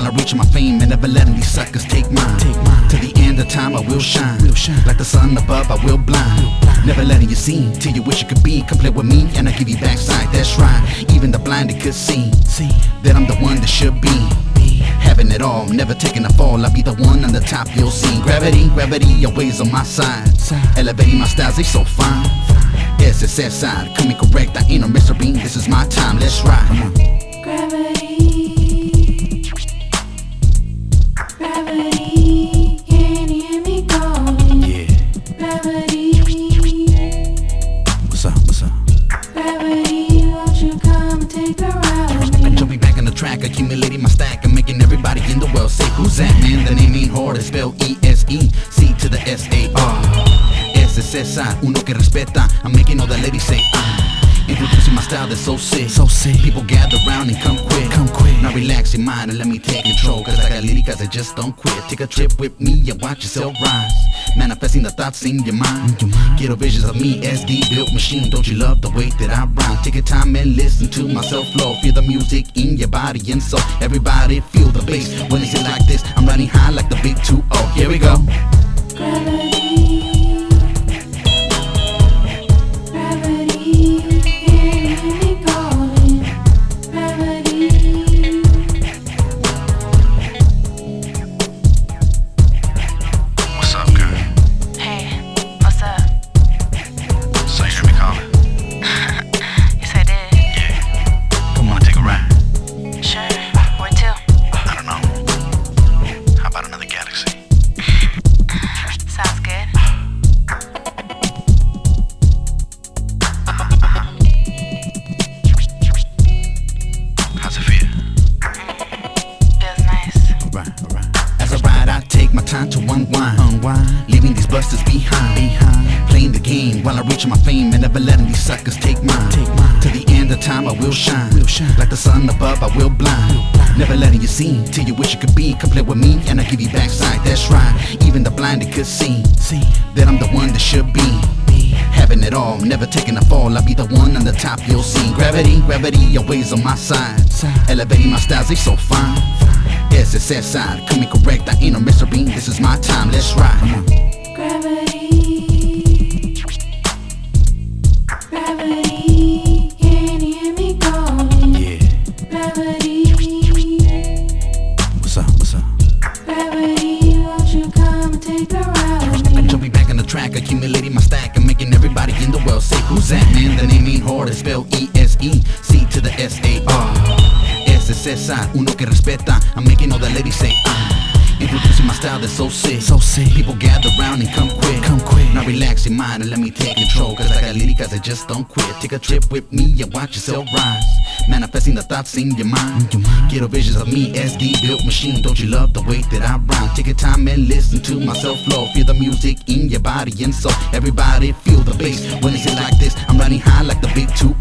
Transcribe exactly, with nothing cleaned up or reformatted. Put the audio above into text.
I reach my fame and never letting these suckers take mine. Take mine. To the end of time I will shine. Will shine. Like the sun above I will blind. Will blind. Never letting you see till you wish you could be. Come play with me and I give you backside. That's right. Even the blinded could see, see that I'm the one that should be. Having it all, never taking a fall. I'll be the one on the top you'll see. Gravity, gravity always on my side. Elevating my styles, they so fine. S S S side, coming correct. I ain't no Mister Bean, this is my time. Let's ride. Come on. Gravity, gravity, can you hear me calling? Yeah. Gravity, what's up? What's up? Gravity, won't you come and take a ride with me? Jumping back on the track, accumulating my stack and making everybody in the world say, who's that, man? The name ain't hard, it's spelled E S E C to the S A R. S S S I, uno que respeta. I'm making all the ladies say, ah. Introducing my style that's so sick, so sick. People gather round and come quick, come quick. Now relax your mind and let me take control, cause I got lyricas that just don't quit. Take a trip with me and watch yourself rise. Manifesting the thoughts in your mind. Get visions of me, S D built machine. Don't you love the way that I rhyme? Take your time and listen to myself flow. Feel the music in your body and soul. Everybody feel the bass. When it's like this, I'm riding high like the big two oh. Here we go. Gravity, gravity, can you hear me calling? Gravity. What's up, girl? Hey, what's up? So you heard me calling? Yes, I did. Yeah. Come on, take a ride. Sure. Where to? I don't know. How about another galaxy? Sounds good. How's it feel? Feels nice. Alright, alright. As I ride, I take my time to unwind, unwind. Leaving these busters behind, behind. Playing the game while I reach my fame and never letting these suckers take mine. Take mine. To the end of time I will shine, will shine. Like the sun above I will blind. Will blind. Never letting you see till you wish you could be. Come play with me and I give you backside. That's right. Even the blinded could see, see that I'm the one that should be. Having it all, never taking a fall. I'll be the one on the top you'll see. Gravity, gravity always on my side. Elevating my styles, they so fine. S S S side, coming correct. I ain't no Mister Bean, this is my time. Let's ride. Come on. Gravity, gravity, can you hear me calling? Yeah. Gravity, What's up? What's up? gravity, won't you come and take a ride with me? Jumping back on the track, accumulating my stack and making everybody in the world say, who's that, man? The name ain't hard, it's spelled E S E C to the S A R. S S S I, uno que respeta. I'm making all the ladies say, ah. Introducing my style that's so sick, so sick. People gather round and come quick, come quick. Now relax your mind and let me take control, cause I got lyricas that just don't quit. Take a trip with me and watch yourself rise. Manifesting the thoughts in your mind. Get visions of me, S D built machine. Don't you love the way that I rhyme? Take your time and listen to myself flow. Feel the music in your body and soul. Everybody feel the bass. When it's like this, I'm riding high like the big two